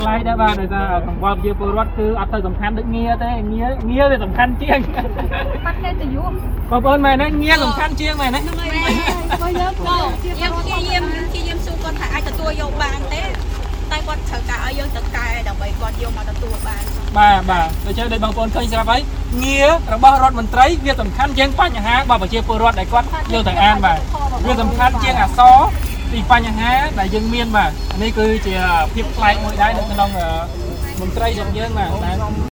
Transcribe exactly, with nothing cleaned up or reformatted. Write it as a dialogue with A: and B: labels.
A: ប្លែកដែរបាទដោយសារកង្វល់ជាពលរដ្ឋគឺអត់ទៅសំខាន់ដូចងារទេងារងារវាសំខាន់ជាង
B: បាត់ទេទៅយូរ
A: បងប្អូនមែនទេងារសំខាន់ជាងមែនទេ
B: បើយើងយើងព្យាយាមព្យាយាមសួរគាត់ថាអាចទទួលយកបានទេតែគាត់ត្រូវការឲ្យយើងទៅកែដើម្បីគាត់យកមកទទួលបាន
A: បាទបាទដូចជាដូចបងប្អូនឃើញស្រាប់ហើយងាររបស់រដ្ឋមន្ត្រីវាសំខាន់ជាងបញ្ហារបស់ប្រជាពលរដ្ឋដែលគាត់យកទៅអានបាទវាសំខាន់ជាងអក្សរពីបញ្ហាដែលយើងមានបាទនេះគឺជាភាពប្លែកមួយដែរនៅក្នុងមន្ត្រីរបស់យើងបាទ